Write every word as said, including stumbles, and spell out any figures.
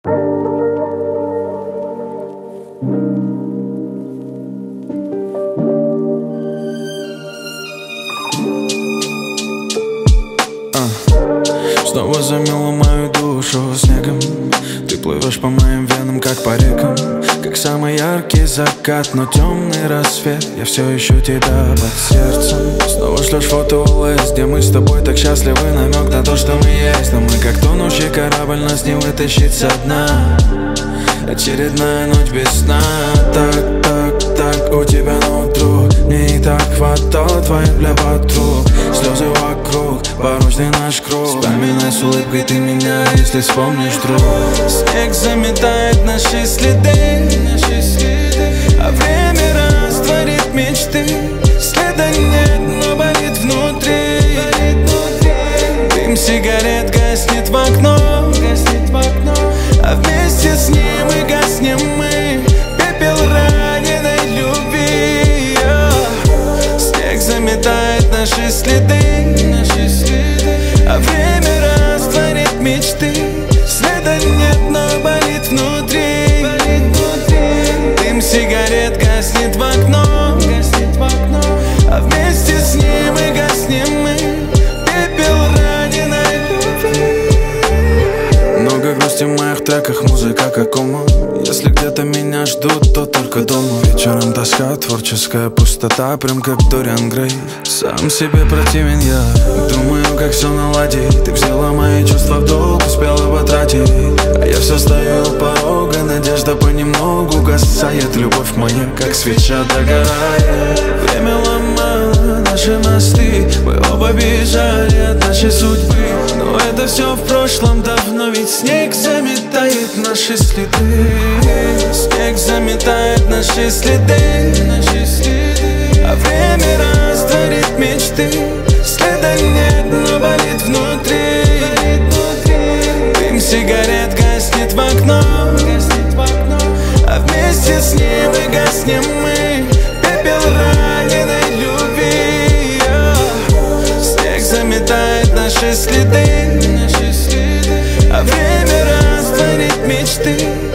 Снова замело мою душу снегом. Ты плывешь по моим венам, как по рекам, как самый яркий закат, но темный рассвет. Я все ищу тебя под сердцем. Снова шлешь фото ОЛС, где мы с тобой так счастливы. Намек на то, что мы есть, но мы как тонущий корабль, нас не вытащить со дна. Очередная ночь без сна. Так, так, так, у тебя нутро. Мне и так хватало твоих для подруг. Слезы вокруг, порочный наш круг. Вспоминай с улыбкой ты меня, если вспомнишь, друг. Снег заметает наши следы, а время растворит мечты. Следа нет, но болит внутри. Дым сигарет гаснет в окно, а вместе с ним и гаснем мы. Пепел раненой любви. Снег заметает наши следы, а время растворит мечты. Следа нет, но болит внутри. Дым сигарет гаснет в окно, а вместе с ним и гаснем мы. Пепел раненой любви. Много грусти в моих треках, музыка как ума. Если где-то меня ждут, то только дома. Вечером тоска, творческая пустота, прям как Дориан Грей. Сам себе противен я, думаю, как все наладить. Ты взяла мои чувства в долг, успела потратить. А я все стою у порога, надежда понемногу гасает. Любовь моя, как свеча, догорает. Время ломало наши мосты, мы оба бежали от нашей судьбы. Но это все в прошлом давно, ведь снег заметает наши следы. Снег заметает наши следы, а время растворит мечты. Следа нет, но болит внутри. Дым сигарет гаснет в окно, а вместе с ним и гаснем мы. Пепел раненой любви. Снег заметает наши следы, а время растворит мечты.